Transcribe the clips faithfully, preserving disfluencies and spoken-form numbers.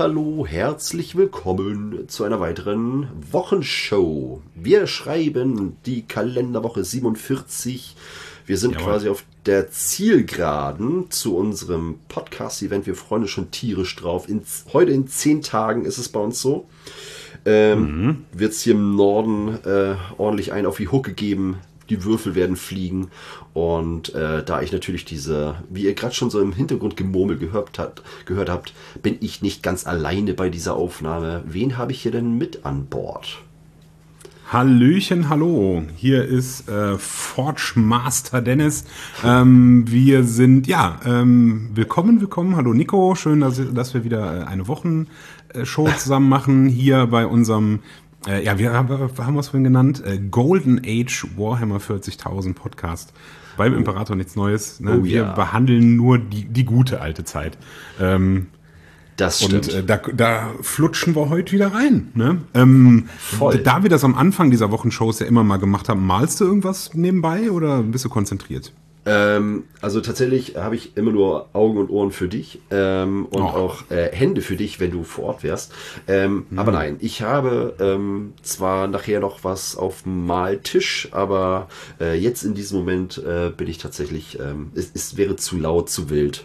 Hallihallo, herzlich willkommen zu einer weiteren Wochenshow. Wir schreiben die Kalenderwoche siebenundvierzig. Wir sind Jawohl. quasi auf der Zielgeraden zu unserem Podcast-Event. Wir freuen uns schon tierisch drauf. In, heute in zehn Tagen ist es bei uns so. Ähm, mhm. Wird es hier im Norden äh, ordentlich ein auf die Hucke geben. Die Würfel werden fliegen. Und äh, da ich natürlich diese, wie ihr gerade schon so im Hintergrund Gemurmel gehört, hat, gehört habt, bin ich nicht ganz alleine bei dieser Aufnahme. Wen habe ich hier denn mit an Bord? Hallöchen, hallo. Hier ist äh, Forge Master Dennis. Ähm, wir sind, ja, ähm, willkommen, willkommen. Hallo Nico, schön, dass, dass wir wieder eine Wochenshow zusammen machen. Hier bei unserem, äh, ja, wir haben, haben wir es vorhin genannt, äh, Golden Age Warhammer vierzigtausend Podcast. Beim Imperator nichts Neues. Ne? Oh, wir ja. behandeln nur die, die gute alte Zeit. Ähm, Das stimmt. Und äh, da, da flutschen wir heute wieder rein. Ne? Ähm, Voll. Da wir das am Anfang dieser Wochenshows ja immer mal gemacht haben, malst du irgendwas nebenbei oder bist du konzentriert? Ähm, also tatsächlich habe ich immer nur Augen und Ohren für dich ähm, und oh. auch äh, Hände für dich, wenn du vor Ort wärst. Ähm, mhm. Aber nein, ich habe ähm, zwar nachher noch was auf dem Maltisch, aber äh, jetzt in diesem Moment äh, bin ich tatsächlich, ähm, es, es wäre zu laut, zu wild.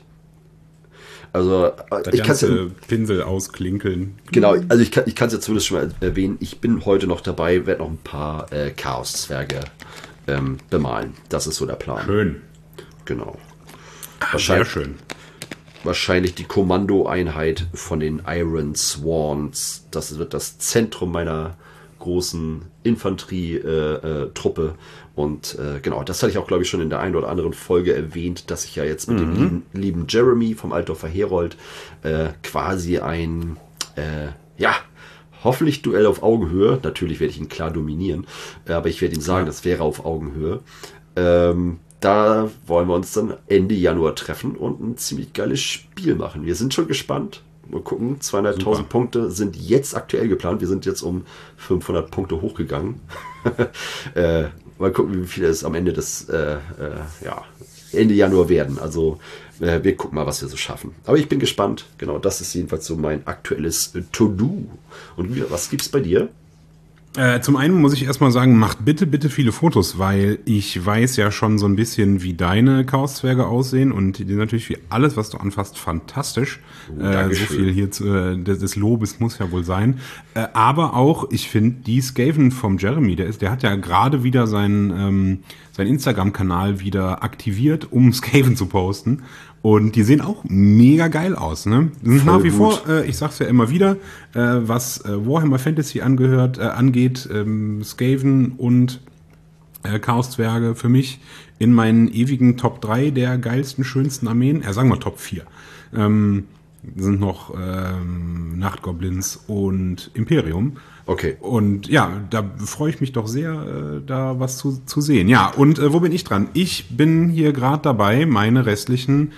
Also das ich kann ja Pinsel ausklinkeln. Genau, also ich kann ich kann es ja zumindest schon mal erwähnen. Ich bin heute noch dabei, werde noch ein paar äh, Chaos-Zwerge ähm, bemalen. Das ist so der Plan. Schön. Genau. Ach, sehr schön. Wahrscheinlich die Kommandoeinheit von den Iron Swans. Das wird das Zentrum meiner großen Infanterie-Truppe. Äh, äh, Und äh, genau, das hatte ich auch, glaube ich, schon in der einen oder anderen Folge erwähnt, dass ich ja jetzt mit mhm. dem lieben, lieben Jeremy vom Altdorfer Herold äh, quasi ein, äh, ja, hoffentlich Duell auf Augenhöhe. Natürlich werde ich ihn klar dominieren, aber ich werde ihm sagen, ja. das wäre auf Augenhöhe. Ähm, da wollen wir uns dann Ende Januar treffen und ein ziemlich geiles Spiel machen. Wir sind schon gespannt. Mal gucken, zweieinhalbtausend Punkte sind jetzt aktuell geplant. Wir sind jetzt um fünfhundert Punkte hochgegangen. äh, mal gucken, wie viele es am Ende des äh, äh, ja, Ende Januar werden. Also äh, wir gucken mal, was wir so schaffen. Aber ich bin gespannt. Genau, das ist jedenfalls so mein aktuelles äh, To-Do. Und wie, was gibt's bei dir? Äh, zum einen muss ich erstmal sagen, macht bitte, bitte viele Fotos, weil ich weiß ja schon so ein bisschen, wie deine Chaoszwerge aussehen und die sind natürlich wie alles, was du anfasst, fantastisch. Oh, äh, so viel hier zu, äh, des Lobes muss ja wohl sein. Äh, aber auch, ich finde, die Skaven vom Jeremy, der ist, der hat ja gerade wieder seinen, ähm, seinen Instagram-Kanal wieder aktiviert, um Skaven zu posten. Und die sehen auch mega geil aus, ne? Sind nach wie vor, äh, ich sag's ja immer wieder, äh, was äh, Warhammer Fantasy angehört, äh, angeht, ähm, Skaven und äh, Chaoszwerge für mich in meinen ewigen Top drei der geilsten, schönsten Armeen. Ja, sagen wir Top vier. Ähm, sind noch ähm, Nachtgoblins und Imperium. Okay. Und ja, da freue ich mich doch sehr, äh, da was zu, zu sehen. Ja, und äh, wo bin ich dran? Ich bin hier gerade dabei, meine restlichen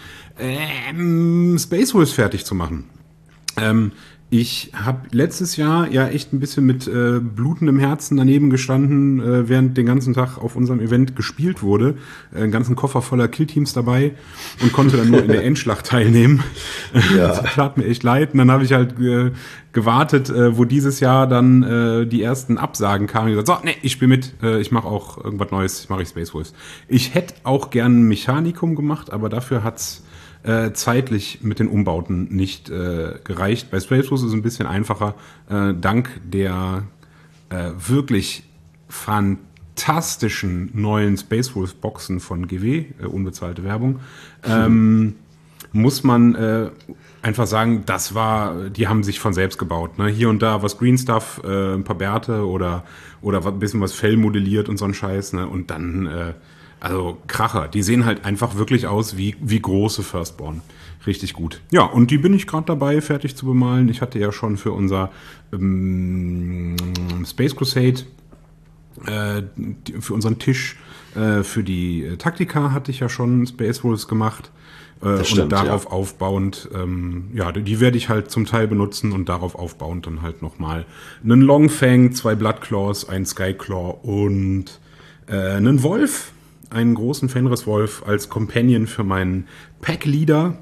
ähm, Space Wolves fertig zu machen. Ähm, ich habe letztes Jahr ja echt ein bisschen mit äh, blutendem Herzen daneben gestanden, äh, während den ganzen Tag auf unserem Event gespielt wurde. Äh, einen ganzen Koffer voller Killteams dabei und konnte dann nur in der Endschlacht teilnehmen. Ja. Das tat mir echt leid. Und dann habe ich halt äh, gewartet, äh, wo dieses Jahr dann äh, die ersten Absagen kamen. Ich gesagt, so, nee, ich spiele mit. Äh, ich mache auch irgendwas Neues. Ich mache ich Space Wolves. Ich hätte auch gern ein Mechanikum gemacht, aber dafür hat's Äh, zeitlich mit den Umbauten nicht äh, gereicht. Bei Space Wolves ist es ein bisschen einfacher, äh, dank der äh, wirklich fantastischen neuen Space Wolves Boxen von G W, äh, unbezahlte Werbung, ähm, muss man äh, einfach sagen, das war, die haben sich von selbst gebaut. Ne? Hier und da was Green Stuff, äh, ein paar Bärte oder, oder ein bisschen was Fell modelliert und so ein Scheiß. Ne? Und dann äh, Also Kracher, die sehen halt einfach wirklich aus wie, wie große Firstborn. Richtig gut. Ja, und die bin ich gerade dabei, fertig zu bemalen. Ich hatte ja schon für unser ähm, Space Crusade, äh, für unseren Tisch, äh, für die Taktika hatte ich ja schon Space Wolves gemacht. Äh, stimmt, und darauf ja. aufbauend, ähm, ja, die werde ich halt zum Teil benutzen und darauf aufbauend dann halt nochmal einen Longfang, zwei Bloodclaws, ein Skyclaw und äh, einen Wolf. Einen großen Fenris-Wolf als Companion für meinen Pack-Leader.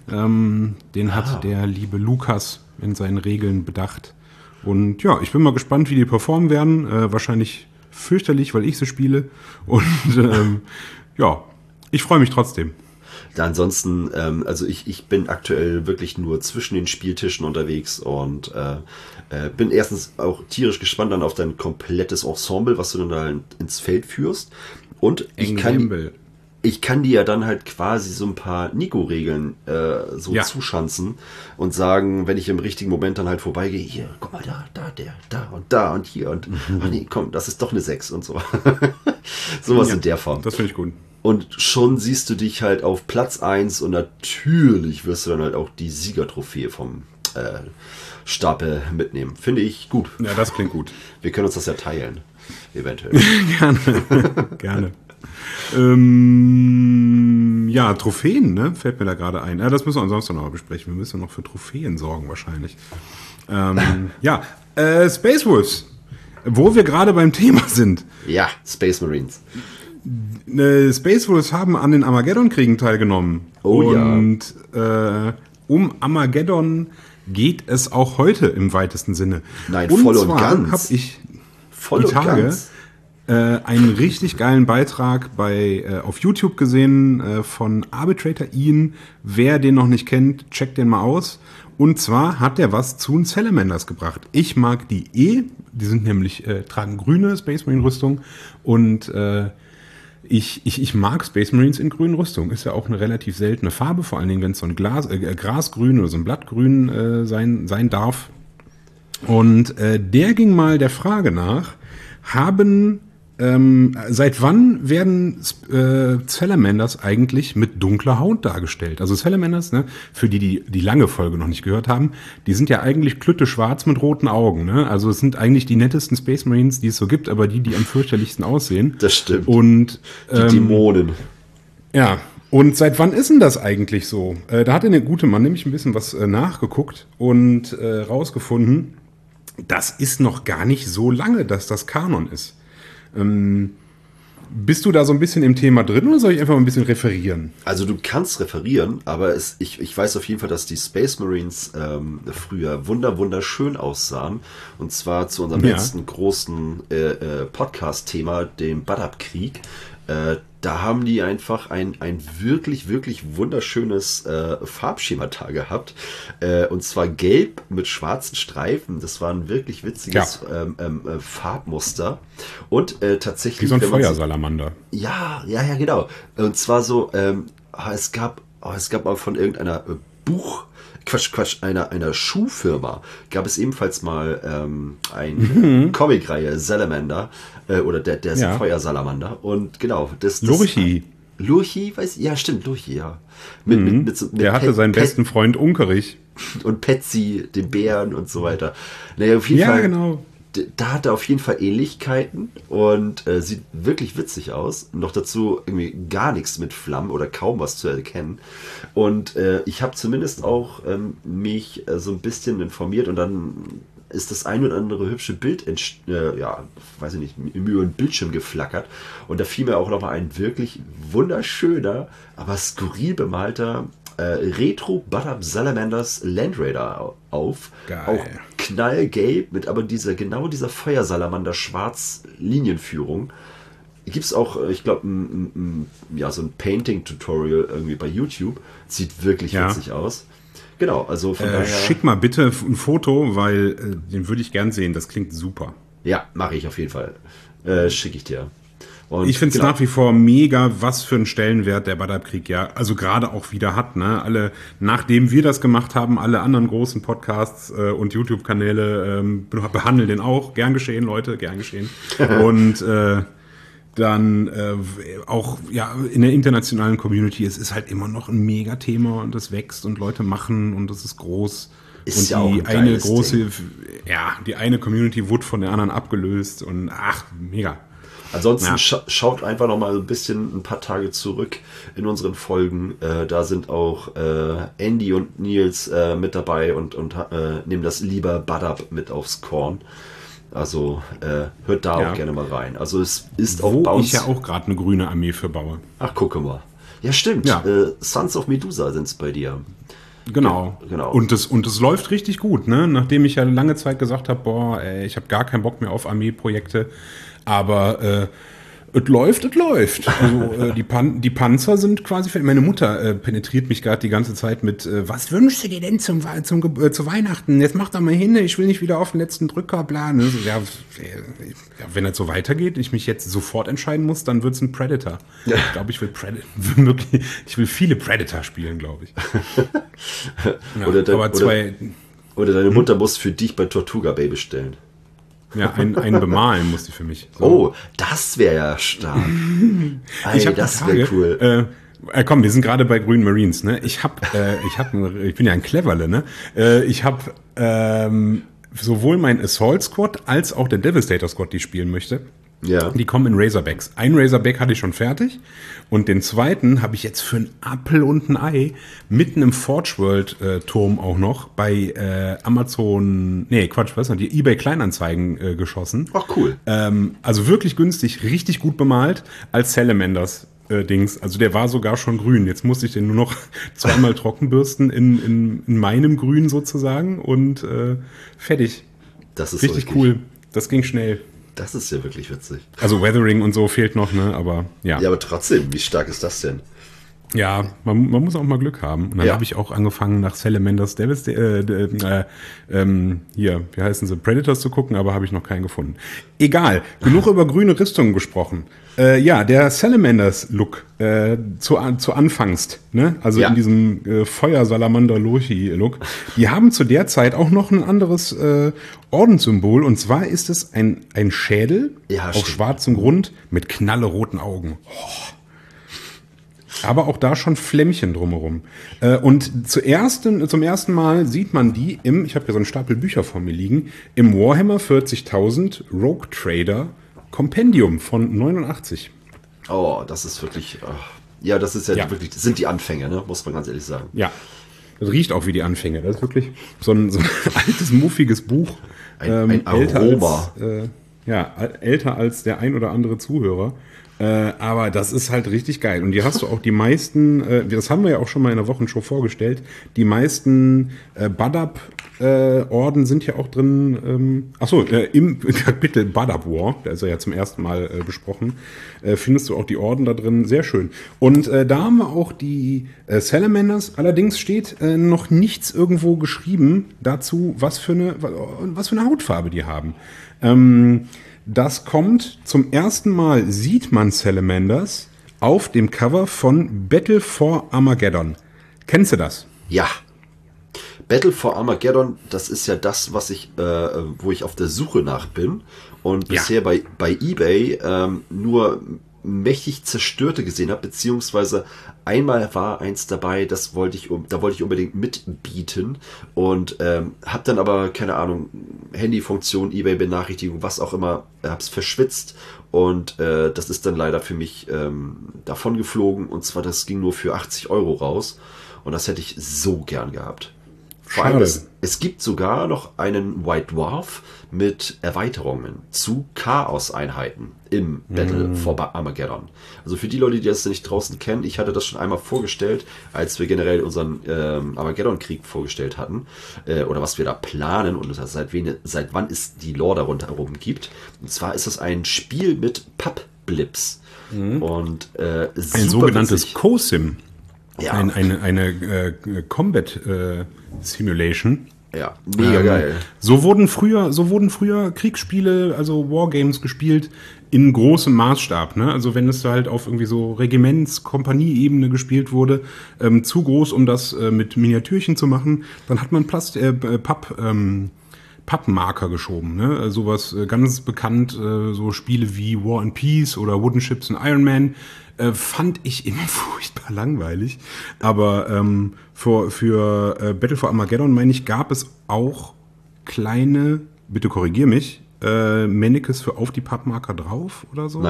Ähm, den Ah. hat der liebe Lukas in seinen Regeln bedacht. Und ja, ich bin mal gespannt, wie die performen werden. Äh, wahrscheinlich fürchterlich, weil ich sie spiele. Und ähm, ja, ich freue mich trotzdem. Ja, ansonsten, ähm, also ich, ich bin aktuell wirklich nur zwischen den Spieltischen unterwegs und äh, äh, bin erstens auch tierisch gespannt dann auf dein komplettes Ensemble, was du dann da in, ins Feld führst. Und ich kann, Ensemble. ich kann dir ja dann halt quasi so ein paar Nico-Regeln äh, so Ja. zuschanzen und sagen, wenn ich im richtigen Moment dann halt vorbeigehe, hier, guck mal, da, da, der, da und da und hier und, ach nee, komm, das ist doch eine sechs und so. Sowas Ja, in der Form. Das finde ich gut. Und schon siehst du dich halt auf Platz eins und natürlich wirst du dann halt auch die Siegertrophäe vom äh, Stapel mitnehmen. Finde ich gut. Ja, das klingt gut. Wir können uns das ja teilen, eventuell. Gerne. Gerne. Ähm, ja, Trophäen, ne? Fällt mir da gerade ein. Ja, das müssen wir ansonsten noch mal besprechen. Wir müssen noch für Trophäen sorgen, wahrscheinlich. Ähm, ja, äh, Space Wolves. Wo wir gerade beim Thema sind. Ja, Space Marines. Äh, Space Wolves haben an den Armageddon-Kriegen teilgenommen. Oh ja. Und äh, um Armageddon geht es auch heute im weitesten Sinne. Nein, voll und zwar ganz. habe ich Voll die und Tage ganz. äh, einen richtig geilen Beitrag bei äh, auf YouTube gesehen äh, von Arbitrator Ian. Wer den noch nicht kennt, checkt den mal aus. Und zwar hat er was zu den Salamanders gebracht. Ich mag die eh. Die sind nämlich, äh, tragen grüne Space Marine Rüstung. Und äh, ich, ich, ich mag Space Marines in grünen Rüstung. Ist ja auch eine relativ seltene Farbe. Vor allen Dingen, wenn es so ein Glas, äh, Grasgrün oder so ein Blattgrün äh, sein, sein darf. Und äh, der ging mal der Frage nach, haben, ähm, seit wann werden äh, Salamanders eigentlich mit dunkler Haut dargestellt? Also Salamanders, ne, für die, die die lange Folge noch nicht gehört haben, die sind ja eigentlich klütteschwarz mit roten Augen. Ne? Also es sind eigentlich die nettesten Space Marines, die es so gibt, aber die, die am fürchterlichsten aussehen. Das stimmt. Und Die ähm, Dämonen. ja, und seit wann ist denn das eigentlich so? Äh, da hat der gute Mann nämlich ein bisschen was äh, nachgeguckt und äh, rausgefunden, das ist noch gar nicht so lange, dass das Kanon ist. Ähm, bist du da so ein bisschen im Thema drin oder soll ich einfach mal ein bisschen referieren? Also du kannst referieren, aber es, ich, ich weiß auf jeden Fall, dass die Space Marines ähm, früher wunder wunderschön aussahen. Und zwar zu unserem Ja. letzten großen äh, äh, Podcast-Thema, dem Badab-Krieg. Äh, da haben die einfach ein, ein wirklich, wirklich wunderschönes äh, Farbschemata gehabt. Äh, und zwar gelb mit schwarzen Streifen. Das war ein wirklich witziges ähm, ähm, äh, Farbmuster. Und äh, tatsächlich... Wie so ein wenn man sich- Feuersalamander. ja, ja, ja, genau. Und zwar so, ähm, es gab, oh, es gab mal von irgendeiner äh, Buch, Quatsch, Quatsch, einer, einer Schuhfirma, gab es ebenfalls mal ähm, eine Comicreihe, Salamander, äh, oder der, der Ja. Feuersalamander. Und genau, das... das Lurchi. Lurchi, weiß ich, ja, stimmt, Lurchi, ja. Mit, mit, mit, so- mit Der hatte Pet- seinen Pet- besten Freund Unkerich. und Patsy, den Bären und so weiter. Naja, auf jeden Ja, Fall. genau. d- Da hat er auf jeden Fall Ähnlichkeiten und äh, sieht wirklich witzig aus. Noch dazu irgendwie gar nichts mit Flammen oder kaum was zu erkennen. Und äh, ich habe zumindest auch ähm, mich äh, so ein bisschen informiert und dann ist das ein oder andere hübsche Bild, entst- äh, ja, weiß ich nicht, über den Bildschirm geflackert. Und da fiel mir auch nochmal ein wirklich wunderschöner, aber skurril bemalter äh, Retro Badab Salamanders Land Raider au- auf. Geil. Auch knallgelb mit aber dieser, genau dieser Feuersalamander schwarz Linienführung. Gibt es auch, äh, ich glaube, ja, so ein Painting-Tutorial irgendwie bei YouTube. Sieht wirklich Ja. witzig aus. Genau, also von Äh, daher. schick mal bitte ein Foto, weil äh, den würde ich gern sehen. Das klingt super. Ja, mache ich auf jeden Fall. Äh, Schicke ich dir. Und Ich finde es genau. nach wie vor mega, was für einen Stellenwert der Badab-Krieg ja, also gerade auch wieder hat. Ne? Alle, nachdem wir das gemacht haben, alle anderen großen Podcasts äh, und YouTube-Kanäle ähm, behandeln den auch. Gern geschehen, Leute, gern geschehen. Und äh, dann äh, auch ja in der internationalen Community, es ist halt immer noch ein Mega-Thema und es wächst und Leute machen und es ist groß. Ist und ja auch die ein eine geiles große, Ding. ja, die eine Community wurde von der anderen abgelöst und ach, mega. Ansonsten Ja. scha schaut einfach noch mal ein bisschen ein paar Tage zurück in unseren Folgen. Äh, da sind auch äh, Andy und Nils äh, mit dabei und, und äh, nehmen das lieber Badab mit aufs Korn. Also äh, hört da Ja. auch gerne mal rein. Also es ist auch Wo bei uns... ich ja auch gerade eine grüne Armee für baue. Ach, gucke mal. Ja, stimmt. Ja. Äh, Sons of Medusa sind es bei dir. Genau. Ja, genau. Und das, und das läuft richtig gut, ne? Nachdem ich ja lange Zeit gesagt habe, boah, ey, ich habe gar keinen Bock mehr auf Armeeprojekte. Aber äh, es läuft, es läuft. Also äh, die, Pan die Panzer sind quasi fertig. Meine Mutter äh, penetriert mich gerade die ganze Zeit mit, äh, was wünschst du dir denn zum, zum, äh, zu Weihnachten? Jetzt mach doch mal hin, ich will nicht wieder auf den letzten Drücker planen. Also, ja, ja, wenn das so weitergeht, ich mich jetzt sofort entscheiden muss, dann wird's ein Predator. Ja. Ich glaube, ich will Predator, wirklich, ich will viele Predator spielen, glaube ich. Ja, oder, dein, aber zwei, oder, oder deine Mutter hm? muss für dich bei Tortuga Bay bestellen. Ja, ein, ein bemalen musste für mich. So. Oh, das wäre ja stark. Ey, ich das wäre cool. Äh, komm, wir sind gerade bei Green Marines, ne? Ich hab, äh, ich hab, ich bin ja ein Cleverle, ne? Äh, ich habe ähm, sowohl mein Assault Squad als auch der Devastator Squad, die ich spielen möchte. Ja. Die kommen in Razorbacks. Ein Razorback hatte ich schon fertig und den zweiten habe ich jetzt für einen Appel und ein Ei mitten im Forge World äh, Turm auch noch bei äh, Amazon, nee, Quatsch, was noch, die eBay Kleinanzeigen äh, geschossen. Ach, cool. Ähm, also wirklich günstig, richtig gut bemalt als Salamanders äh, Dings. Also der war sogar schon grün. Jetzt musste ich den nur noch zweimal trockenbürsten in, in, in meinem Grün sozusagen und äh, fertig. Das ist richtig, richtig cool. Das ging schnell. Das ist ja wirklich witzig. Also Weathering und so fehlt noch, ne? Aber ja. Ja, aber trotzdem, wie stark ist das denn? Ja, man, man muss auch mal Glück haben. Und dann ja. habe ich auch angefangen, nach Salamanders Devils, äh, äh, äh, hier, wie heißen sie, Predators zu gucken, aber habe ich noch keinen gefunden. Egal, genug über grüne Rüstungen gesprochen. Äh, ja, der Salamanders-Look äh, zu, zu Anfangst, ne? Also ja. in diesem äh, Feuersalamander-Lochi-Look. Die haben zu der Zeit auch noch ein anderes äh, Ordenssymbol. Und zwar ist es ein, ein Schädel ja, auf stimmt. schwarzem Grund mit knalleroten Augen. Oh. Aber auch da schon Flämmchen drumherum. Äh, und zuerst, zum ersten Mal sieht man die im, ich habe hier so einen Stapel Bücher vor mir liegen, im Warhammer vierzigtausend Rogue Trader Kompendium von neunundachtzig. Oh, das ist wirklich, oh. ja, das ist ja, ja wirklich, das sind die Anfänge, ne? Muss man ganz ehrlich sagen. Ja, das riecht auch wie die Anfänge. Das ist wirklich so ein, so ein altes, muffiges Buch. Ein, ähm, ein älter Aroma. Als, äh, ja, älter als der ein oder andere Zuhörer. Äh, aber das ist halt richtig geil. Und hier hast du auch die meisten, äh, das haben wir ja auch schon mal in der Wochenshow vorgestellt, die meisten äh, Badab-Orden äh, sind ja auch drin, ähm, achso, äh, im Kapitel Badab War, da ist er ja zum ersten Mal äh, besprochen, äh, findest du auch die Orden da drin, sehr schön. Und äh, da haben wir auch die äh, Salamanders, allerdings steht äh, noch nichts irgendwo geschrieben dazu, was für eine, was für eine Hautfarbe die haben. Ähm, Das kommt, zum ersten Mal sieht man Salamanders auf dem Cover von Battle for Armageddon. Kennst du das? Ja. Battle for Armageddon, das ist ja das, was ich, äh, wo ich auf der Suche nach bin und bisher ja. bei, bei eBay ähm, nur mächtig zerstörte gesehen habe, beziehungsweise einmal war eins dabei, das wollte ich, da wollte ich unbedingt mitbieten und ähm, habe dann aber, keine Ahnung, Handyfunktion, eBay-Benachrichtigung, was auch immer, hab's verschwitzt und äh, das ist dann leider für mich ähm, davon geflogen und zwar, das ging nur für achtzig Euro raus und das hätte ich so gern gehabt. Vor allem, es, es gibt sogar noch einen White Dwarf mit Erweiterungen zu Chaos-Einheiten im Battle mm. for Armageddon. Also für die Leute, die das nicht draußen kennen, ich hatte das schon einmal vorgestellt, als wir generell unseren ähm, Armageddon-Krieg vorgestellt hatten, äh, oder was wir da planen und seit, wen, seit wann es die Lore darunter herum gibt. Und zwar ist es ein Spiel mit Pappblips. Mm. Und äh, ein sogenanntes COSIM. Ja. Ein, eine eine äh, Combat äh, Simulation. Ja, mega ähm, geil. So wurden früher, so wurden früher Kriegsspiele, also Wargames gespielt in großem Maßstab. Ne? Also wenn es halt auf irgendwie so Regiments-, Kompanieebene gespielt wurde, ähm, zu groß, um das äh, mit Miniatürchen zu machen, dann hat man Plast äh, Papp ähm, Pappmarker geschoben. Ne? Sowas äh, ganz bekannt, äh, so Spiele wie War and Peace oder Wooden Ships und Iron Man. Äh, fand ich immer furchtbar langweilig. Aber ähm, für, für äh, Battle for Armageddon, meine ich, gab es auch kleine, bitte korrigier mich, äh, Mannequins für auf die Pappmarker drauf oder so? Nein.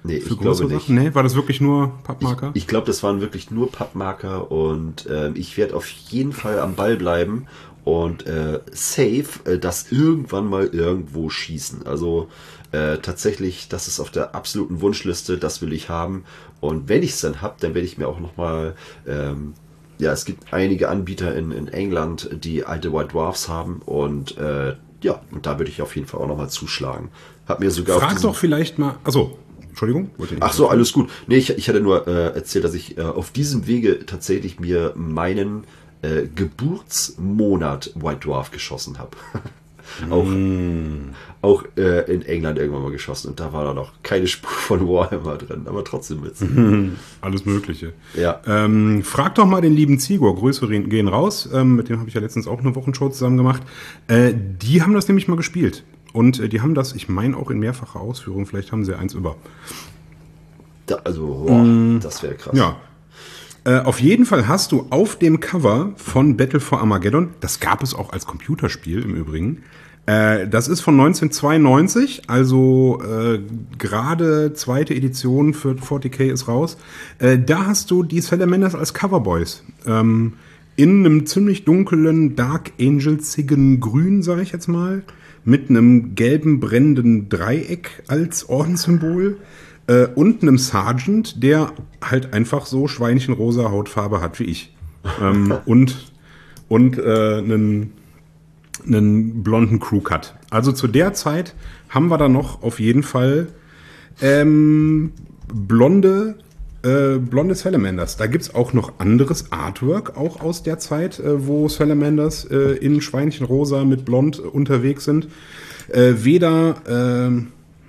Nee, Für ich glaube nicht. Sachen? Nee, war das wirklich nur Pappmarker? Ich, ich glaube, das waren wirklich nur Pappmarker und äh, ich werde auf jeden Fall am Ball bleiben und äh, safe äh, das irgendwann mal irgendwo schießen. Also äh, tatsächlich, das ist auf der absoluten Wunschliste, das will ich haben. Und wenn ich es dann habe, dann werde ich mir auch nochmal, ähm, ja, es gibt einige Anbieter in, in England, die alte White Dwarfs haben und äh, ja, und da würde ich auf jeden Fall auch nochmal zuschlagen. Hab mir sogar auf Frag diesen, doch vielleicht mal. Achso, Entschuldigung. Wollte nicht Ach so, alles gut. Nee, ich, ich hatte nur äh, erzählt, dass ich äh, auf diesem Wege tatsächlich mir meinen äh, Geburtsmonat White Dwarf geschossen habe. auch Mm. auch äh, in England irgendwann mal geschossen und da war da noch keine Spur von Warhammer drin, aber trotzdem witzig. Alles Mögliche. Ja. Ähm, frag doch mal den lieben Zigor, Grüße gehen raus. Ähm, mit dem habe ich ja letztens auch eine Wochenshow zusammen gemacht. Äh, die haben das nämlich mal gespielt. Und äh, die haben das, ich meine, auch in mehrfacher Ausführung. Vielleicht haben sie eins über. Da, also, boah, mm. das wäre krass. Ja. Äh, auf jeden Fall hast du auf dem Cover von Battle for Armageddon, das gab es auch als Computerspiel im Übrigen, äh, das ist von neunzehnhundertzweiundneunzig, also äh, gerade zweite Edition für vierzig K ist raus. Äh, da hast du die Salamanders als Coverboys. Ähm, in einem ziemlich dunklen, Dark Angel-zigen Grün, sage ich jetzt mal, mit einem gelben brennenden Dreieck als Ordenssymbol. Äh, und einem Sergeant, der halt einfach so schweinchenrosa Hautfarbe hat wie ich. ähm, und und äh, einen, einen blonden Crewcut. Also zu der Zeit haben wir da noch auf jeden Fall ähm, blonde, äh, blonde Salamanders. Da gibt es auch noch anderes Artwork, auch aus der Zeit, äh, wo Salamanders äh, in schweinchenrosa mit blond unterwegs sind. Äh, weder... Äh,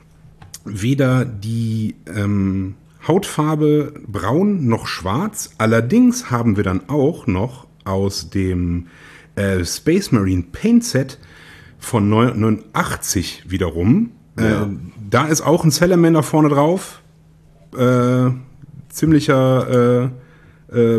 Weder die ähm, Hautfarbe braun noch schwarz. Allerdings haben wir dann auch noch aus dem äh, Space Marine Paint Set von neunundachtzig wiederum. Ja. Äh, da ist auch ein Salamander vorne drauf. Äh, ziemlicher äh, äh,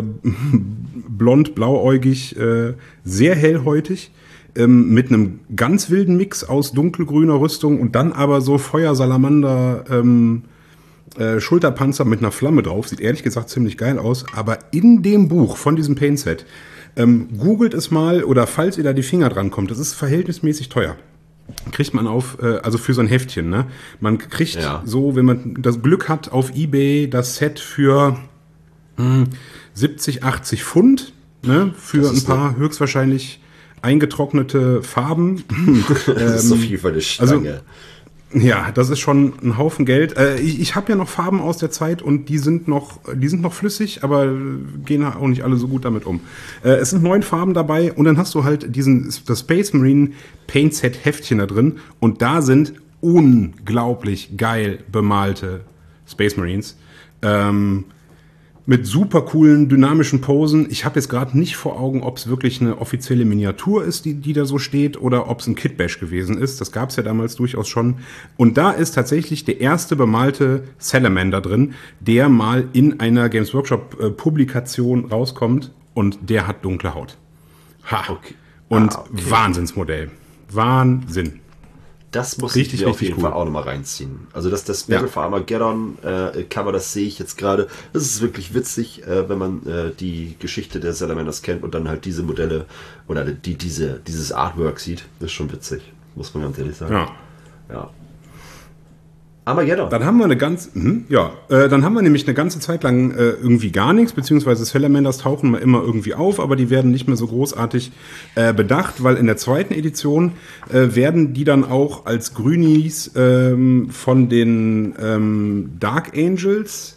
blond, blauäugig, äh, sehr hellhäutig. Mit einem ganz wilden Mix aus dunkelgrüner Rüstung und dann aber so Feuersalamander ähm, äh, Schulterpanzer mit einer Flamme drauf. Sieht ehrlich gesagt ziemlich geil aus. Aber in dem Buch von diesem Paintset, ähm, googelt es mal oder falls ihr da die Finger dran kommt, das ist verhältnismäßig teuer. Kriegt man auf, äh, also für so ein Heftchen, ne? Man kriegt ja. so, wenn man das Glück hat, auf eBay das Set für mh, siebzig, achtzig Pfund, ne? Für ein paar eine... höchstwahrscheinlich eingetrocknete Farben. Das ist so viel für eine Stange. Also, ja, das ist schon ein Haufen Geld. Äh, ich ich habe ja noch Farben aus der Zeit und die sind noch, die sind noch flüssig, aber gehen auch nicht alle so gut damit um. Äh, es sind neun Farben dabei und dann hast du halt diesen das Space Marine Paint Set Heftchen da drin und da sind unglaublich geil bemalte Space Marines. Ähm, Mit super coolen, dynamischen Posen. Ich habe jetzt gerade nicht vor Augen, ob es wirklich eine offizielle Miniatur ist, die, die da so steht, oder ob es ein Kitbash gewesen ist. Das gab es ja damals durchaus schon. Und da ist tatsächlich der erste bemalte Salamander drin, der mal in einer Games Workshop-Publikation rauskommt. Und der hat dunkle Haut. Ha. Okay. Und ah, okay. Wahnsinnsmodell. Wahnsinn. Das muss richtig, ich mir auf jeden cool. Fall auch nochmal reinziehen. Also das, das Battle ja. for Armageddon äh, Cover, das sehe ich jetzt gerade. Das ist wirklich witzig, äh, wenn man äh, die Geschichte der Salamanders kennt und dann halt diese Modelle oder die, diese, dieses Artwork sieht. Das ist schon witzig, muss man ganz ehrlich sagen. Ja. ja. Armageddon. Dann haben wir eine ganz, mh, ja, äh, dann haben wir nämlich eine ganze Zeit lang äh, irgendwie gar nichts, beziehungsweise Salamanders tauchen mal immer irgendwie auf, aber die werden nicht mehr so großartig äh, bedacht, weil in der zweiten Edition äh, werden die dann auch als Grünis ähm, von den ähm, Dark Angels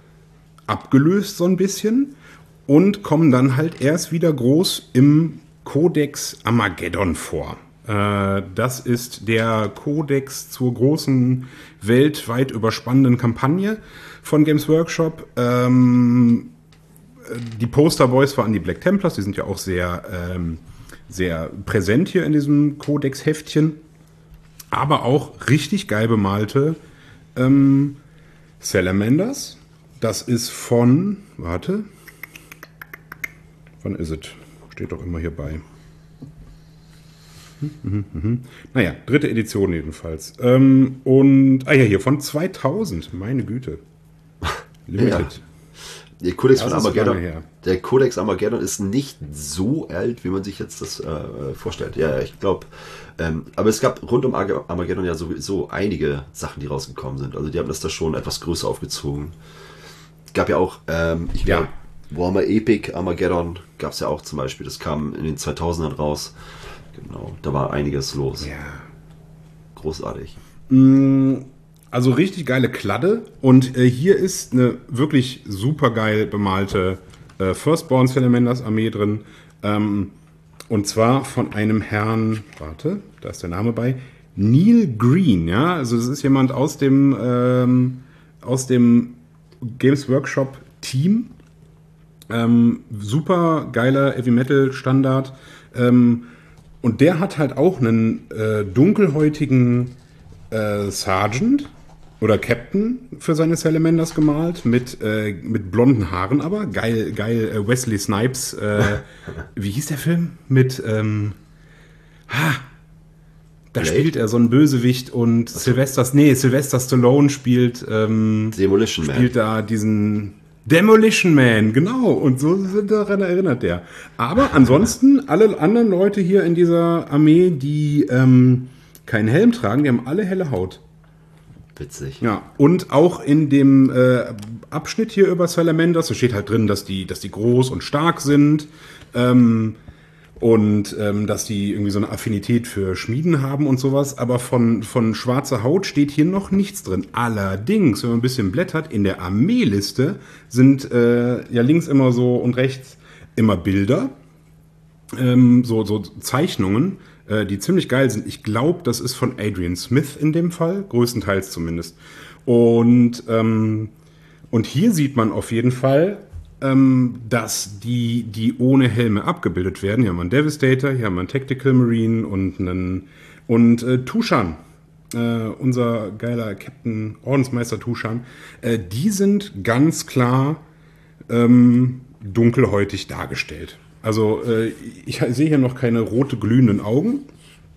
abgelöst so ein bisschen und kommen dann halt erst wieder groß im Codex Armageddon vor. Das ist der Kodex zur großen, weltweit überspannenden Kampagne von Games Workshop. Ähm, die Posterboys waren die Black Templars, die sind ja auch sehr, ähm, sehr präsent hier in diesem Kodex-Heftchen. Aber auch richtig geil bemalte ähm, Salamanders. Das ist von, warte, wann ist es? Steht doch immer hier bei. mhm, mhm. Naja, dritte Edition jedenfalls. Ähm, und, ah ja, hier von zweitausend, meine Güte. Limited. Ja. Der Codex Das von ist Armageddon, lange her. der Codex Armageddon ist nicht so alt, wie man sich jetzt das äh, vorstellt. Ja, ich glaube, ähm, aber es gab rund um Arge- Armageddon ja sowieso einige Sachen, die rausgekommen sind. Also die haben das da schon etwas größer aufgezogen. Es gab ja auch, ähm, ich glaube, Ja. Warhammer Epic Armageddon gab es ja auch zum Beispiel. Das kam in den zweitausendern raus. Genau, da war einiges los. Ja. Großartig. Also richtig geile Kladde. Und äh, hier ist eine wirklich super geil bemalte äh, Firstborn Salamanders Armee drin. Ähm, und zwar von einem Herrn, warte, da ist der Name bei, Neil Green. Ja, also das ist jemand aus dem, ähm, aus dem Games Workshop Team. Ähm, super geiler Heavy Metal Standard. Ähm, und der hat halt auch einen äh, dunkelhäutigen äh, Sergeant oder Captain für seine Salamanders gemalt mit, äh, mit blonden Haaren, aber geil, geil. Äh, Wesley Snipes, äh, wie hieß der Film? Mit, ähm, ha, da Blade? spielt er so einen Bösewicht und Sylvester, nee, Sylvester Stallone spielt, ähm, Demolition Man. spielt da diesen Demolition Man, genau. Und so sind daran erinnert der. Aber ansonsten, alle anderen Leute hier in dieser Armee, die ähm, keinen Helm tragen, die haben alle helle Haut. Witzig. Ja, und auch in dem äh, Abschnitt hier über Salamanders, da steht halt drin, dass die, dass die groß und stark sind. Ähm, und ähm, dass die irgendwie so eine Affinität für Schmieden haben und sowas. Aber von, von schwarzer Haut steht hier noch nichts drin. Allerdings, wenn man ein bisschen blättert, in der Armeeliste sind äh, ja links immer so und rechts immer Bilder, ähm, so, so Zeichnungen, äh, die ziemlich geil sind. Ich glaube, das ist von Adrian Smith in dem Fall, größtenteils zumindest. Und, ähm, und hier sieht man auf jeden Fall, dass die, die ohne Helme abgebildet werden. Hier haben wir einen Devastator, hier haben wir einen Tactical Marine und einen und äh, Tushan, äh, unser geiler Captain, Ordensmeister Tushan. Äh, die sind ganz klar ähm, dunkelhäutig dargestellt. Also äh, ich sehe hier noch keine rote glühenden Augen,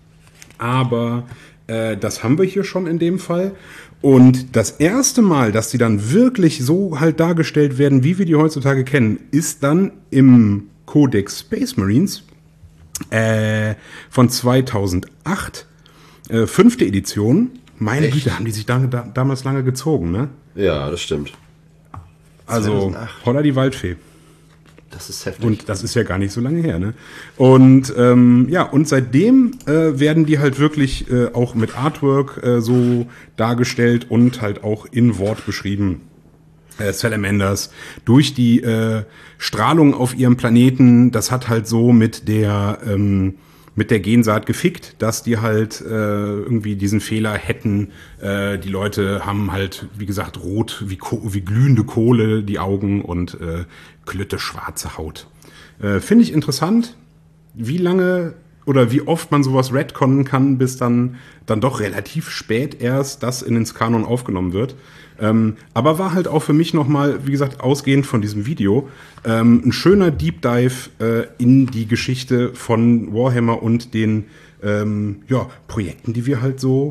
aber äh, das haben wir hier schon in dem Fall. Und das erste Mal, dass die dann wirklich so halt dargestellt werden, wie wir die heutzutage kennen, ist dann im Codex Space Marines äh, von zweitausendacht, äh, fünfte Edition. Meine Echt? Güte, haben die sich da, da, damals lange gezogen, ne? Ja, das stimmt. Also, zweitausendacht. holla die Waldfee. Das ist heftig. Und das ist ja gar nicht so lange her, ne? Und ähm, ja, und seitdem äh, werden die halt wirklich äh, auch mit Artwork äh, so dargestellt und halt auch in Wort beschrieben. Äh, Salamanders durch die äh, Strahlung auf ihrem Planeten, das hat halt so mit der ähm, mit der Gensaat gefickt, dass die halt äh, irgendwie diesen Fehler hätten. Äh, die Leute haben halt, wie gesagt, rot wie, Ko- wie glühende Kohle die Augen und äh, klütte schwarze Haut. Äh, Finde ich interessant, wie lange oder wie oft man sowas retconnen kann, bis dann, dann doch relativ spät erst das in den Kanon aufgenommen wird. Ähm, aber war halt auch für mich nochmal, wie gesagt, ausgehend von diesem Video, ähm, ein schöner Deep Dive äh, in die Geschichte von Warhammer und den ähm, ja, Projekten, die wir halt so,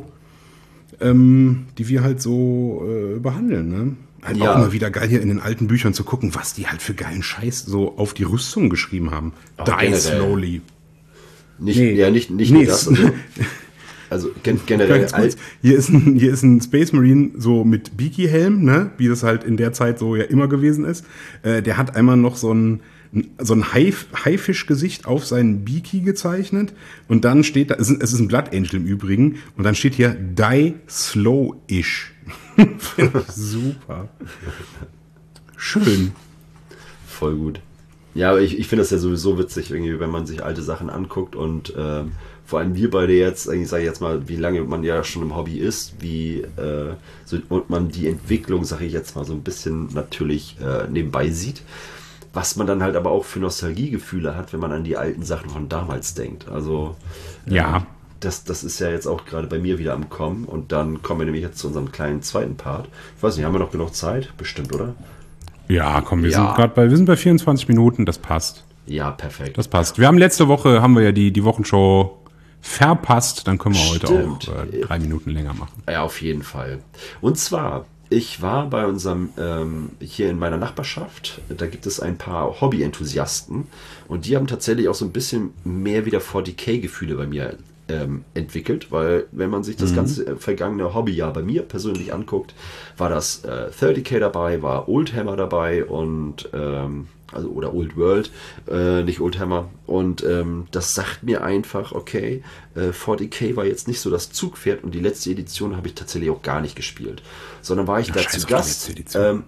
ähm, die wir halt so äh, behandeln. Ne? Halt Ja. auch immer wieder geil hier in den alten Büchern zu gucken, was die halt für geilen Scheiß so auf die Rüstung geschrieben haben. Auch Die generell. slowly. Nicht, Nee. ja, nicht, nicht Nee, nur das. Also, also gen generell. Ganz kurz, hier ist ein, hier ist ein Space Marine so mit Beaky-Helm, ne, wie das halt in der Zeit so ja immer gewesen ist. Äh, der hat einmal noch so ein, so ein Haif, Haifisch-Gesicht auf seinen Beaky gezeichnet und dann steht da, es ist, es ist ein Blood Angel im Übrigen, und dann steht hier Die Slow-ish. Finde ich super. Schön. Voll gut. Ja, aber ich, ich finde das ja sowieso witzig, irgendwie, wenn man sich alte Sachen anguckt und ähm, vor allem wir beide jetzt, eigentlich sage ich jetzt mal, wie lange man ja schon im Hobby ist, wie äh, so, und man die Entwicklung, sage ich jetzt mal, so ein bisschen natürlich äh, nebenbei sieht, was man dann halt aber auch für Nostalgiegefühle hat, wenn man an die alten Sachen von damals denkt. Also Ja. äh, das, das ist ja jetzt auch gerade bei mir wieder am Kommen, und dann kommen wir nämlich jetzt zu unserem kleinen zweiten Part. Ich weiß nicht, haben wir noch genug Zeit? Bestimmt, oder? Ja, komm, wir Ja. sind gerade bei, wir sind bei vierundzwanzig Minuten, das passt. Ja, perfekt. Das passt. Wir haben letzte Woche, haben wir ja die, die Wochenshow verpasst, dann können wir heute Stimmt. auch äh, drei Minuten länger machen. Ja, auf jeden Fall. Und zwar, ich war bei unserem, ähm, hier in meiner Nachbarschaft, da gibt es ein paar Hobby-Enthusiasten und die haben tatsächlich auch so ein bisschen mehr wieder forty K-Gefühle bei mir ähm, entwickelt, weil wenn man sich das Mhm. ganze äh, vergangene Hobbyjahr bei mir persönlich anguckt, war das äh, thirty K dabei, war Oldhammer dabei und ähm, also oder Old World, äh, nicht Oldhammer. Und ähm, das sagt mir einfach, okay, äh, forty K war jetzt nicht so das Zugpferd und die letzte Edition habe ich tatsächlich auch gar nicht gespielt, sondern war ich Na, da scheiß zu auf die Gast. letzte Edition. Ähm,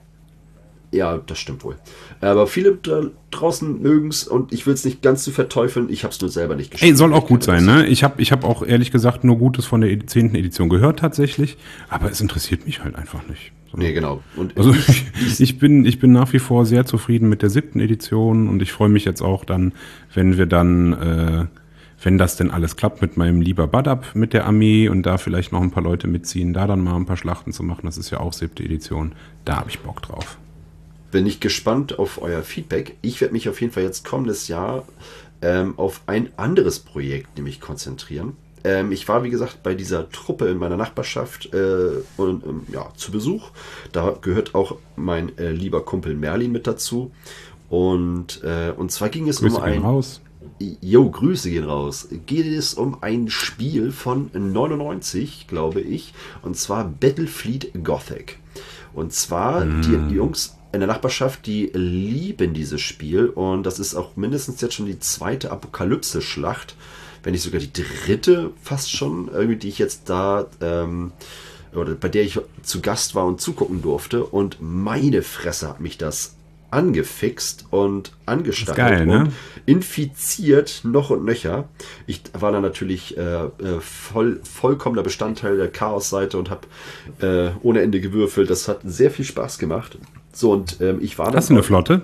ja, das stimmt wohl. Aber viele da draußen mögen es und ich will es nicht ganz zu verteufeln. Ich habe es nur selber nicht gespielt. Ey, soll auch Ich gut kann sein, das ne? Ich habe ich hab auch ehrlich gesagt nur Gutes von der Edi- zehnten Edition gehört tatsächlich, aber es interessiert mich halt einfach nicht. So. Nee, genau. Und Also ich, ich, bin, ich bin nach wie vor sehr zufrieden mit der siebten Edition und ich freue mich jetzt auch dann, wenn wir dann, äh, wenn das denn alles klappt mit meinem lieber Badab mit der Armee und da vielleicht noch ein paar Leute mitziehen, da dann mal ein paar Schlachten zu machen, das ist ja auch siebte Edition, da habe ich Bock drauf. bin ich gespannt auf euer Feedback. Ich werde mich auf jeden Fall jetzt kommendes Jahr ähm, auf ein anderes Projekt nämlich konzentrieren. Ähm, ich war, wie gesagt, bei dieser Truppe in meiner Nachbarschaft äh, und, ähm, ja, zu Besuch. Da gehört auch mein äh, lieber Kumpel Merlin mit dazu. Und, äh, und zwar ging es Grüße um gehen ein... raus. Jo, Grüße gehen raus. Geht es um ein Spiel von neunundneunzig, glaube ich, und zwar Battlefleet Gothic. Und zwar Mm. die, die Jungs in der Nachbarschaft, die lieben dieses Spiel und das ist auch mindestens jetzt schon die zweite Apokalypse-Schlacht, wenn nicht sogar die dritte fast schon, irgendwie, die ich jetzt da ähm, oder bei der ich zu Gast war und zugucken durfte und meine Fresse hat mich das angefixt und angestachelt geil, ne? und infiziert noch und nöcher. Ich war da natürlich äh, äh, voll, vollkommener Bestandteil der Chaos-Seite und habe äh, ohne Ende gewürfelt. Das hat sehr viel Spaß gemacht. So, und ähm, ich war dann... Hast du eine Flotte?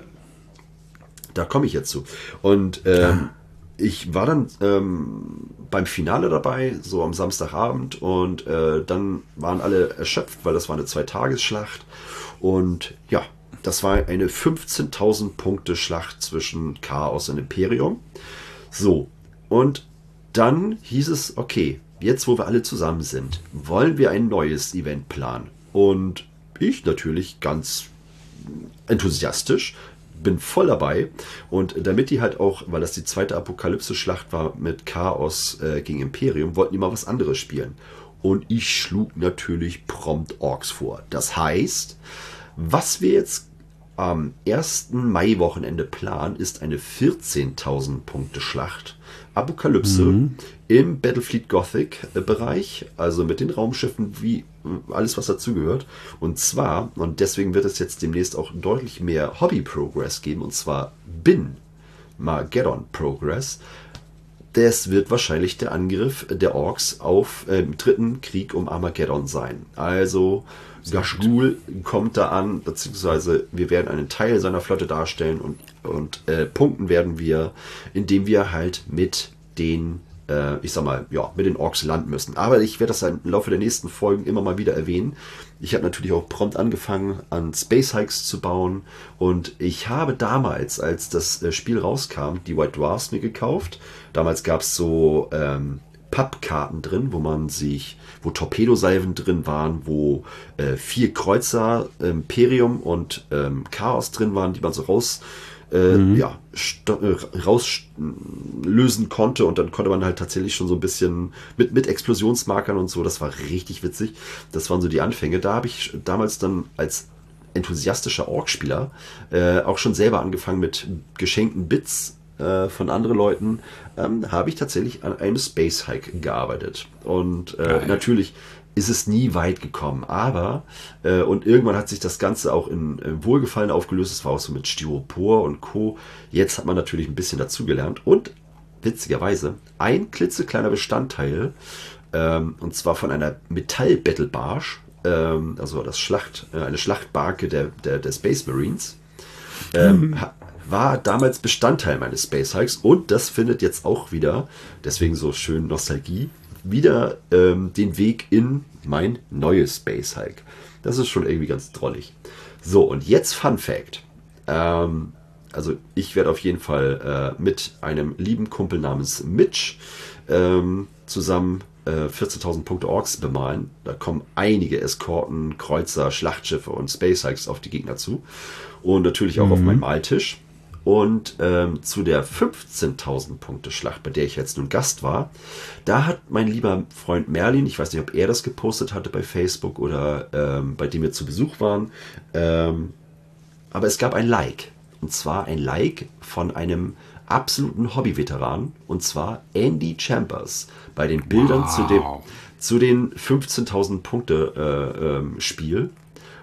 Da komme ich jetzt zu. Und ähm, ich war dann ähm, beim Finale dabei, so am Samstagabend, und äh, dann waren alle erschöpft, weil das war eine Zweitagesschlacht. Und ja, das war eine fünfzehntausend Punkte Schlacht zwischen Chaos und Imperium. So, und dann hieß es, okay, jetzt wo wir alle zusammen sind, wollen wir ein neues Event planen. Und ich natürlich ganz enthusiastisch, bin voll dabei. Und damit die halt auch, weil das die zweite Apokalypse-Schlacht war mit Chaos äh, gegen Imperium, wollten die mal was anderes spielen. Und ich schlug natürlich prompt Orks vor. Das heißt, was wir jetzt am ersten Mai-Wochenende planen, ist eine vierzehntausend Punkte Schlacht. Apokalypse Mhm. im Battlefleet Gothic Bereich, also mit den Raumschiffen, wie alles, was dazugehört. Und zwar, und deswegen wird es jetzt demnächst auch deutlich mehr Hobby-Progress geben, und zwar Bin Mageddon Progress. Das wird wahrscheinlich der Angriff der Orks auf äh, im dritten Krieg um Armageddon sein. Also Gashgul kommt da an, beziehungsweise wir werden einen Teil seiner Flotte darstellen und, und äh, punkten werden wir, indem wir halt mit den, äh, ich sag mal, ja, mit den Orks landen müssen. Aber ich werde das im Laufe der nächsten Folgen immer mal wieder erwähnen. Ich habe natürlich auch prompt angefangen, an Space Hikes zu bauen, und ich habe damals, als das äh, Spiel rauskam, die White Dwarfs mir gekauft. Damals gab es so ähm, Pappkarten drin, wo man sich, wo Torpedosalven drin waren, wo äh, vier Kreuzer, Imperium und ähm, Chaos drin waren, die man so raus, äh, Mhm. ja, sto- äh, rauslösen konnte, und dann konnte man halt tatsächlich schon so ein bisschen mit, mit Explosionsmarkern und so, das war richtig witzig. Das waren so die Anfänge. Da habe ich damals dann als enthusiastischer Orc-Spieler äh, auch schon selber angefangen mit geschenkten Bits äh, von anderen Leuten, ähm, habe ich tatsächlich an einem Space Hike gearbeitet. Und äh, Geil. natürlich ist es nie weit gekommen, aber äh, und irgendwann hat sich das Ganze auch in äh, Wohlgefallen aufgelöst. Es war auch so mit Styropor und Co. Jetzt hat man natürlich ein bisschen dazugelernt und witzigerweise ein klitzekleiner Bestandteil, ähm, und zwar von einer Metall-Battle-Barge, ähm, also das Schlacht, äh, eine Schlachtbarke der, der, der Space Marines, ähm, ha- war damals Bestandteil meines Space Hikes, und das findet jetzt auch wieder, deswegen so schön Nostalgie, wieder ähm, den Weg in mein neues Space Hike. Das ist schon irgendwie ganz drollig. So, und jetzt Fun Fact. Ähm, also ich werde auf jeden Fall äh, mit einem lieben Kumpel namens Mitch ähm, zusammen äh, vierzehntausend Punkte Orks bemalen. Da kommen einige Eskorten, Kreuzer, Schlachtschiffe und Space Hulks auf die Gegner zu. Und natürlich auch mhm. auf meinen Maltisch. Und ähm, zu der fünfzehntausend Punkte Schlacht, bei der ich jetzt nun Gast war, da hat mein lieber Freund Merlin, ich weiß nicht, ob er das gepostet hatte bei Facebook oder ähm, bei dem wir zu Besuch waren, ähm, aber es gab ein Like. Und zwar ein Like von einem absoluten Hobby-Veteran, und zwar Andy Chambers, bei den Bildern wow. zu dem zu den fünfzehntausend Punkte äh, ähm, Spiel.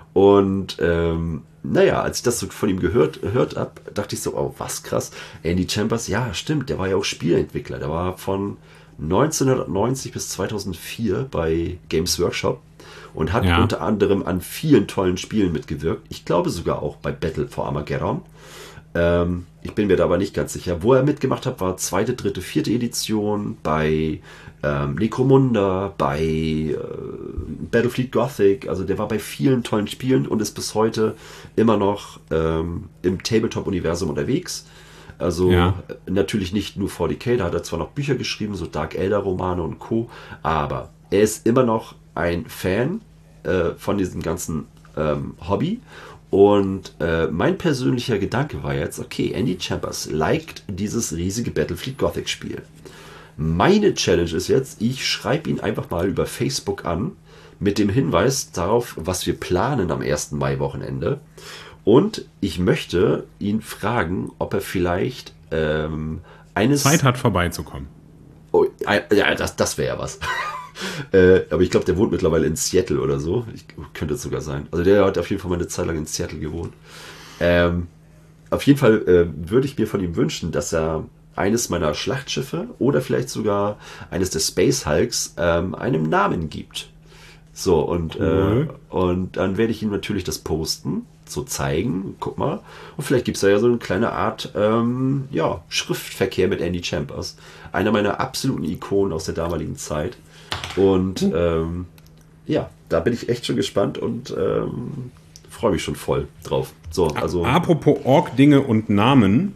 Und ähm, naja, als ich das so von ihm gehört, gehört habe, dachte ich so, oh, was krass. Andy Chambers, ja, stimmt, der war ja auch Spieleentwickler. Der war von neunzehnhundertneunzig bis zweitausendvier bei Games Workshop und hat ja. unter anderem an vielen tollen Spielen mitgewirkt. Ich glaube sogar auch bei Battle for Armageddon. Ähm, ich bin mir da aber nicht ganz sicher. Wo er mitgemacht hat, war zweite, dritte, vierte Edition, bei ähm, Necromunda, bei äh, Battlefleet Gothic. Also der war bei vielen tollen Spielen und ist bis heute immer noch ähm, im Tabletop-Universum unterwegs. Also ja. natürlich nicht nur forty K, da hat er zwar noch Bücher geschrieben, so Dark Elder-Romane und Co., aber er ist immer noch ein Fan äh, von diesem ganzen ähm, Hobby. Und äh, mein persönlicher Gedanke war jetzt, okay, Andy Chambers liked dieses riesige Battlefleet Gothic Spiel. Meine Challenge ist jetzt, ich schreibe ihn einfach mal über Facebook an, mit dem Hinweis darauf, was wir planen am ersten Mai-Wochenende. Und ich möchte ihn fragen, ob er vielleicht ähm, eines... Zeit hat, vorbeizukommen. Oh, ja, das, das wäre ja was. Äh, aber ich glaube, der wohnt mittlerweile in Seattle oder so. Ich, könnte es sogar sein. Also der hat auf jeden Fall mal eine Zeit lang in Seattle gewohnt. Ähm, auf jeden Fall äh, würde ich mir von ihm wünschen, dass er eines meiner Schlachtschiffe oder vielleicht sogar eines der Space Hulks ähm, einem Namen gibt. So, und, cool. äh, und dann werde ich ihm natürlich das posten, so zeigen, guck mal. Und vielleicht gibt es da ja so eine kleine Art ähm, ja, Schriftverkehr mit Andy Chambers. Einer meiner absoluten Ikonen aus der damaligen Zeit. Und mhm. ähm, ja, da bin ich echt schon gespannt und ähm, freue mich schon voll drauf. So, also apropos Ork-Dinge und Namen.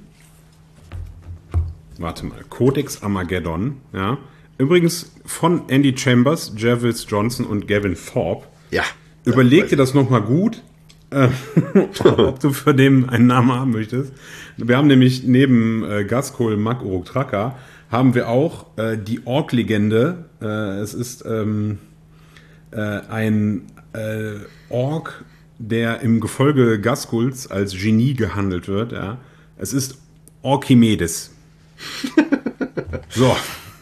Warte mal, Codex Armageddon, ja. Übrigens von Andy Chambers, Jervis Johnson und Gavin Thorpe. Ja. Überleg dir das nochmal gut, äh, ob du für den einen Namen haben möchtest. Wir haben nämlich neben äh, Gaskol, Mag Uruk Traka haben wir auch äh, die Ork-Legende. Äh, es ist ähm, äh, ein äh, Ork, der im Gefolge Gaskuls als Genie gehandelt wird. Ja. Es ist Orkimedes. So.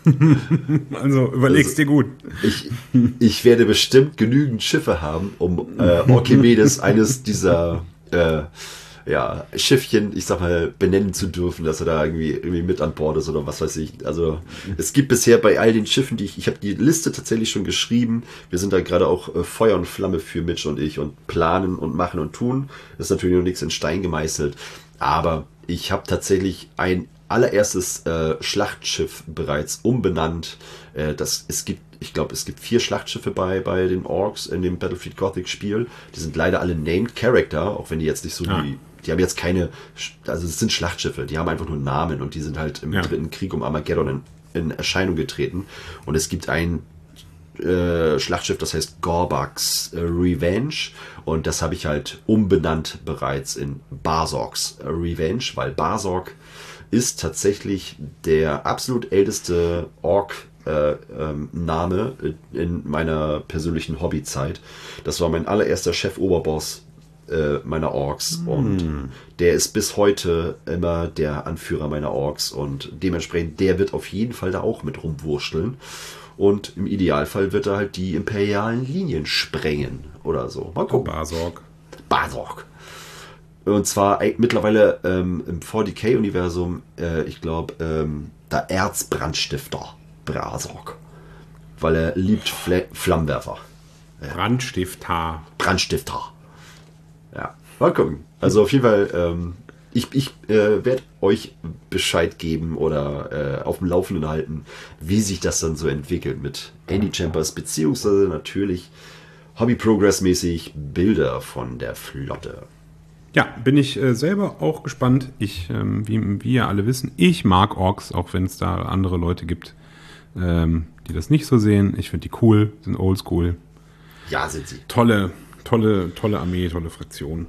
Also überlegst dir gut. Ich, ich werde bestimmt genügend Schiffe haben, um äh, Orkimedes eines dieser äh, ja, Schiffchen, ich sag mal, benennen zu dürfen, dass er da irgendwie, irgendwie mit an Bord ist oder was weiß ich. Also es gibt bisher bei all den Schiffen, die ich, ich habe die Liste tatsächlich schon geschrieben. Wir sind da gerade auch äh, Feuer und Flamme für Mitch und ich und planen und machen und tun. Das ist natürlich noch nichts in Stein gemeißelt. Aber ich habe tatsächlich ein allererstes äh, Schlachtschiff bereits umbenannt. Äh, das, es gibt, ich glaube, es gibt vier Schlachtschiffe bei, bei den Orks in dem Battlefleet Gothic Spiel. Die sind leider alle Named Character, auch wenn die jetzt nicht so ah. die, die haben jetzt keine, also es sind Schlachtschiffe, die haben einfach nur Namen und die sind halt im ja. dritten Krieg um Armageddon in, in Erscheinung getreten. Und es gibt ein äh, Schlachtschiff, das heißt Gorbax äh, Revenge, und das habe ich halt umbenannt bereits in Barzorgs Revenge, weil Barzorg ist tatsächlich der absolut älteste Ork-Name äh, ähm, in meiner persönlichen Hobbyzeit. Das war mein allererster Chef-Oberboss äh, meiner Orks mm. und der ist bis heute immer der Anführer meiner Orks und dementsprechend, der wird auf jeden Fall da auch mit rumwurschteln und im Idealfall wird er halt die imperialen Linien sprengen oder so. Mal gucken. Barzorg. Barzorg. Und zwar äh, mittlerweile ähm, im forty K-Universum, äh, ich glaube, ähm, der Erzbrandstifter Barzorg. Weil er liebt Fl- Flammenwerfer. Ja. Brandstifter. Brandstifter. Ja, mal gucken. Also auf jeden Fall, ähm, ich, ich äh, werde euch Bescheid geben oder äh, auf dem Laufenden halten, wie sich das dann so entwickelt mit Andy Chambers, beziehungsweise natürlich Hobby-Progress-mäßig Bilder von der Flotte. Ja, bin ich äh, selber auch gespannt. Ich, ähm, wie, wie ja alle wissen, ich mag Orks, auch wenn es da andere Leute gibt, ähm, die das nicht so sehen. Ich finde die cool, sind oldschool. Ja, sind sie. Tolle, tolle, tolle Armee, tolle Fraktion.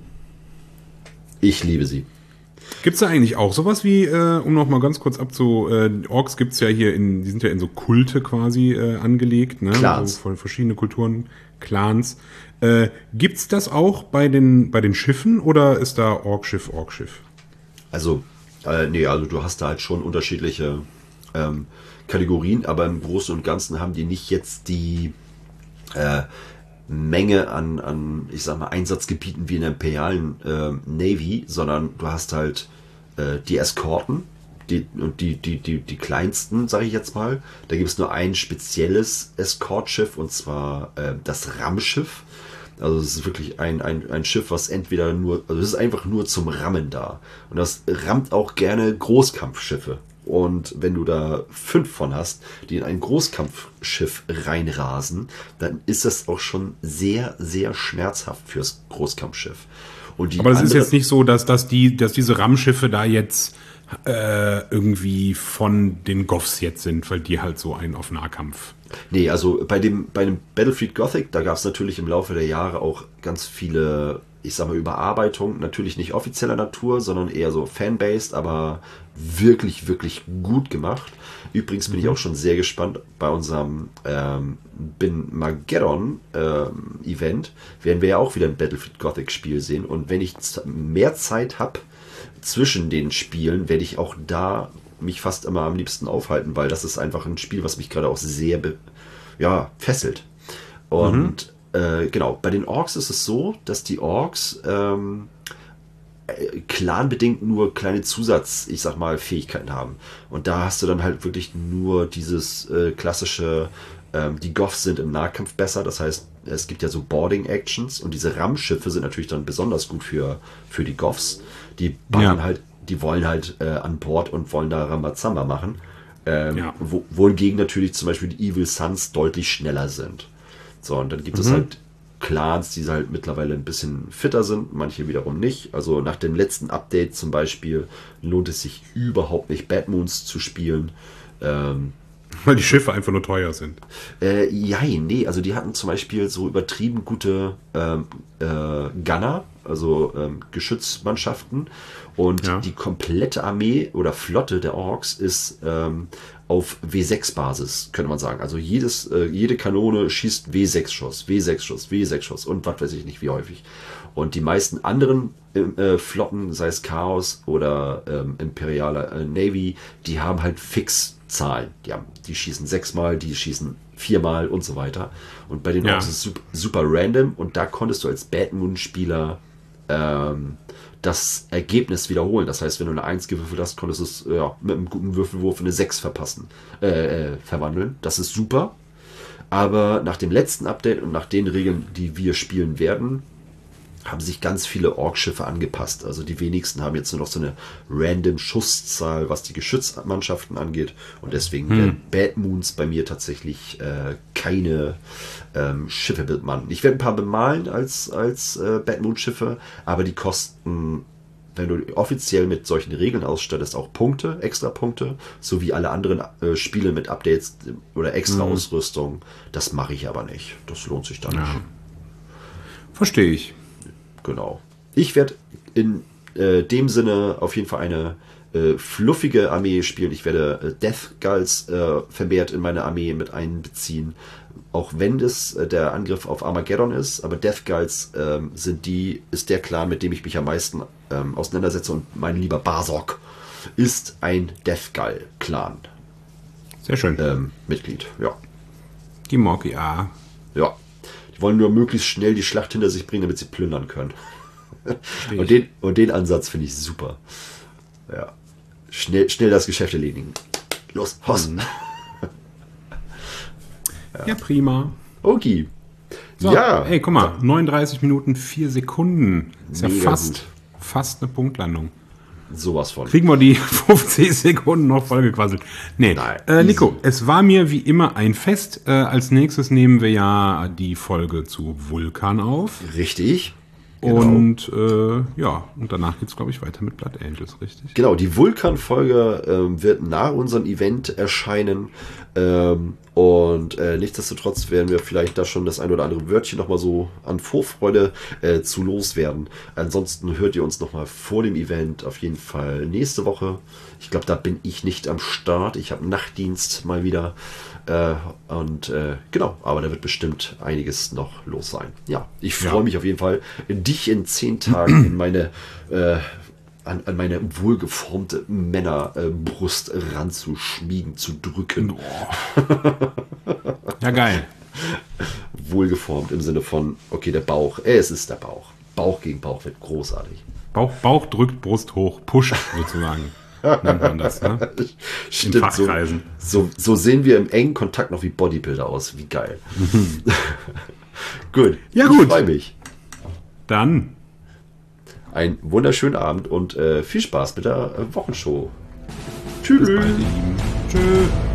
Ich liebe sie. Gibt es da eigentlich auch sowas wie, äh, um noch mal ganz kurz abzu, äh, Orks gibt es ja hier in, die sind ja in so Kulte quasi äh, angelegt, ne? Clans. So von verschiedenen Kulturen, Clans. Äh, gibt's das auch bei den, bei den Schiffen oder ist da Orkschiff, Orkschiff? Also, äh, nee, also du hast da halt schon unterschiedliche ähm, Kategorien, aber im Großen und Ganzen haben die nicht jetzt die äh, Menge an, an, ich sag mal, Einsatzgebieten wie in der imperialen äh, Navy, sondern du hast halt äh, die Eskorten, die, und die, die, die, die kleinsten, sage ich jetzt mal. Da gibt es nur ein spezielles Eskortschiff, und zwar äh, das Rammschiff. Also es ist wirklich ein, ein, ein Schiff, was entweder nur, also es ist einfach nur zum Rammen da. Und das rammt auch gerne Großkampfschiffe. Und wenn du da fünf von hast, die in ein Großkampfschiff reinrasen, dann ist das auch schon sehr, sehr schmerzhaft fürs Großkampfschiff. Und die Aber es ist andere- jetzt nicht so, dass, dass, die, dass diese Rammschiffe da jetzt äh, irgendwie von den Goffs jetzt sind, weil die halt so einen auf Nahkampf. Nee, also bei dem, bei dem Battlefield Gothic, da gab es natürlich im Laufe der Jahre auch ganz viele, ich sag mal, Überarbeitungen, natürlich nicht offizieller Natur, sondern eher so fan-based, aber wirklich, wirklich gut gemacht. Übrigens bin ich auch schon sehr gespannt, bei unserem ähm, Bin Mageddon ähm, Event werden wir ja auch wieder ein Battlefield Gothic Spiel sehen, und wenn ich z- mehr Zeit habe zwischen den Spielen, werde ich auch da mich fast immer am liebsten aufhalten, weil das ist einfach ein Spiel, was mich gerade auch sehr be- ja, fesselt. Und mhm. äh, genau, bei den Orks ist es so, dass die Orks ähm, äh, clanbedingt nur kleine Zusatz, ich sag mal, Fähigkeiten haben. Und da hast du dann halt wirklich nur dieses äh, klassische, ähm, die Goffs sind im Nahkampf besser, das heißt, es gibt ja so Boarding-Actions, und diese Rammschiffe sind natürlich dann besonders gut für, für die Goffs. Die ballern Ja. halt, die wollen halt äh, an Bord und wollen da Rambazamba machen. Ähm, Ja. wo, wohingegen natürlich zum Beispiel die Evil Sons deutlich schneller sind. So, und dann gibt es halt Clans, die halt mittlerweile ein bisschen fitter sind, manche wiederum nicht. Also nach dem letzten Update zum Beispiel lohnt es sich überhaupt nicht, Bad Moons zu spielen. Ähm, Weil die Schiffe einfach nur teuer sind. äh, ja, nee, also die hatten zum Beispiel so übertrieben gute ähm, äh, Gunner, also ähm, Geschützmannschaften, und Ja. die komplette Armee oder Flotte der Orks ist ähm, auf W sechs Basis, könnte man sagen. Also jedes, äh, jede Kanone schießt W sechs Schuss, W sechs Schuss, W sechs Schuss und was weiß ich nicht wie häufig. Und die meisten anderen äh, Flotten, sei es Chaos oder ähm, Imperiale äh, Navy, die haben halt Fixzahlen. Die, haben, die schießen sechsmal, die schießen viermal und so weiter. Und bei den Ja. Orks ist es super, super random, und da konntest du als Bad Moon Spieler ähm, das Ergebnis wiederholen. Das heißt, wenn du eine eins gewürfelt hast, konntest du es ja, mit einem guten Würfelwurf in eine sechs verpassen, äh, äh, verwandeln. Das ist super. Aber nach dem letzten Update und nach den Regeln, die wir spielen werden, haben sich ganz viele Orkschiffe angepasst. Also die wenigsten haben jetzt nur noch so eine random Schusszahl, was die Geschützmannschaften angeht. Und deswegen Hm. werden Bad Moons bei mir tatsächlich äh, keine ähm, Schiffe bemalen. Ich werde ein paar bemalen als, als äh, Bad Moon Schiffe, aber die kosten, wenn du offiziell mit solchen Regeln ausstattest, auch Punkte, extra Punkte, so wie alle anderen äh, Spiele mit Updates oder extra Hm. Ausrüstung. Das mache ich aber nicht. Das lohnt sich dann nicht. Ja. Verstehe ich. Genau. Ich werde in äh, dem Sinne auf jeden Fall eine äh, fluffige Armee spielen. Ich werde äh, Death Gulls äh, vermehrt in meine Armee mit einbeziehen. Auch wenn das äh, der Angriff auf Armageddon ist, aber Death Gulls ähm, sind die, ist der Clan, mit dem ich mich am meisten ähm, auseinandersetze, und mein lieber Barsok ist ein Death Gull Clan Sehr schön. ähm, Mitglied. Ja. Die Morki, ja. Ja. Die wollen nur möglichst schnell die Schlacht hinter sich bringen, damit sie plündern können. Verstehe Und ich. den, und den Ansatz finde ich super. Ja. Schnell, schnell das Geschäft erledigen. Los, Hoss. Mhm. Ja, prima. Okay. So, Ja. ey, guck mal, neununddreißig Minuten, vier Sekunden. Ist ja Mega fast, gut. fast eine Punktlandung. Sowas von. Kriegen wir die fünfzig Sekunden noch vollgequasselt. Nee, Nein, äh, Nico, easy. es war mir wie immer ein Fest. Äh, als nächstes nehmen wir ja die Folge zu Vulkan auf. Richtig. Genau. Und äh, ja, und danach geht es, glaube ich, weiter mit Blood Angels, richtig? Genau, die Vulkan-Folge ähm, wird nach unserem Event erscheinen. Ähm, und äh, nichtsdestotrotz werden wir vielleicht da schon das ein oder andere Wörtchen nochmal so an Vorfreude äh, zu loswerden. Ansonsten hört ihr uns nochmal vor dem Event auf jeden Fall nächste Woche. Ich glaube, da bin ich nicht am Start. Ich habe Nachtdienst mal wieder. Äh, und äh, genau, aber da wird bestimmt einiges noch los sein. Ja, ich freue ja. mich auf jeden Fall, dich in zehn Tagen in meine äh, an, an meine wohlgeformte Männerbrust äh, ranzuschmiegen, zu drücken. Ja, geil. Wohlgeformt im Sinne von, okay, der Bauch, äh, es ist der Bauch. Bauch gegen Bauch wird großartig. Bauch, Bauch drückt, Brust hoch, pusht sozusagen. Nennt man das, ne? Stimmt, in Fachkreisen. So, so, so sehen wir im engen Kontakt noch wie Bodybuilder aus. Wie geil. Gut. Ja, gut. Ich freue mich. Dann. Einen wunderschönen Abend und äh, viel Spaß mit der äh, Wochenshow. Tschüss. Tschüss.